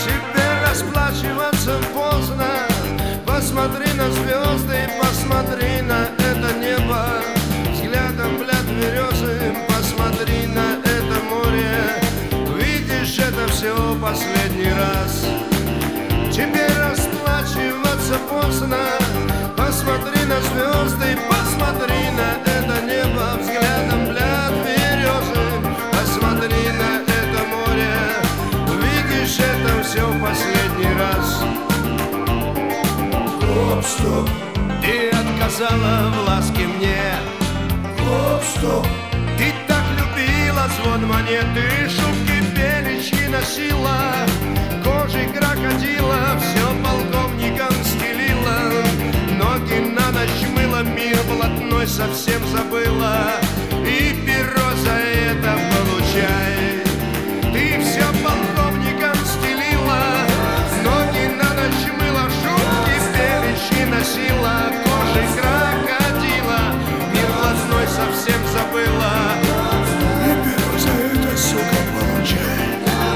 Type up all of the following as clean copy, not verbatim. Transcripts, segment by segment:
Теперь расплачиваться поздно. Посмотри на звезды, посмотри на это небо. Взглядом взгляд березы, посмотри на это море. Видишь, это все последний раз. Теперь расплачиваться поздно. Посмотри на звезды, посмотри на это небо. Взглядом взгляд березы, посмотри на это море. Видишь, это все последний раз. Гоп-стоп, Ты отказала в ласке мне. гоп-стоп, Ты так любила звон монеты, шутки беличьи носила, кожей крокодила все полковникам стелила. Ноги на ночь мыла, мир блатной совсем забыла, и перо за это получай. Ты все полковникам стелила, ноги на ночь мыла, шутки беличьи носила, кожей крокодила, мир блатной совсем забыла. и перо за это, сука, получай.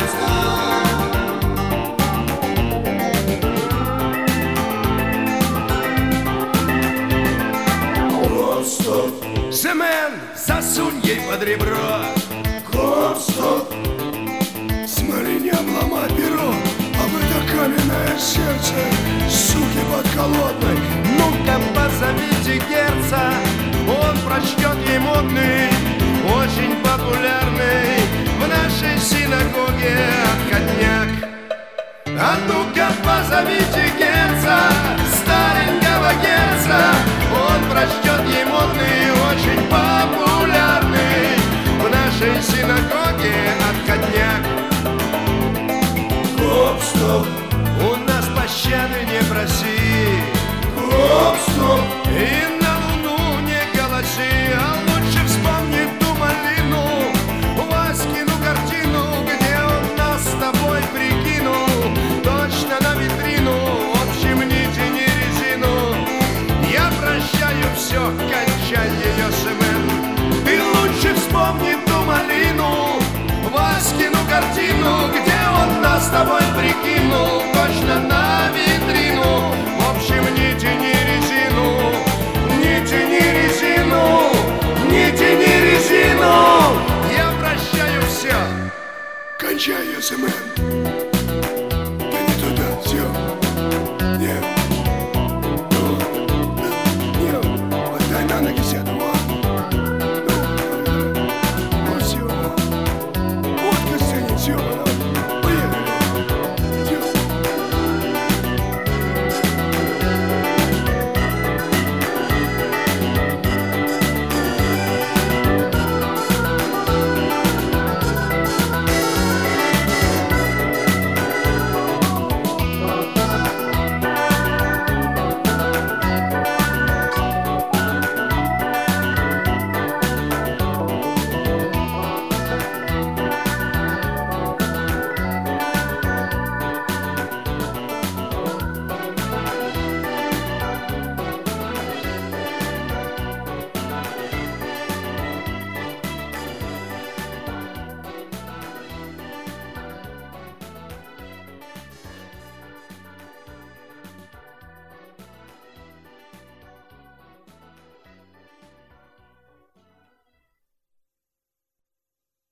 Гоп-стоп, Семен, засунь ей под ребро. гоп-стоп, смотри, не обломай перо, об это каменное сердце, суки подколодной. Ну-ка позовите Герца, он прочтет ей модный, очень популярный в нашей синагоге отходняк. А ну-ка позовите Герца, старенького Герца, он прочтет ей модный, очень популярный в нашей синагоге отходняк. Гоп-стоп, У нас пощады не проси, гоп-стоп, и на луну не голоси, а лучше вспомни ту малину, Васькину картину, где он нас с тобой прикинул, точно на витрину, в общем, не тяни резину. Я прощаю все, кончай ее, Семен. Ты лучше вспомни ту малину, Васькину картину, где он нас с тобой прикинул, точно на витрину. В общем, не тяни резину, не тяни резину, не тяни резину. Я прощаю все. кончай, СМН.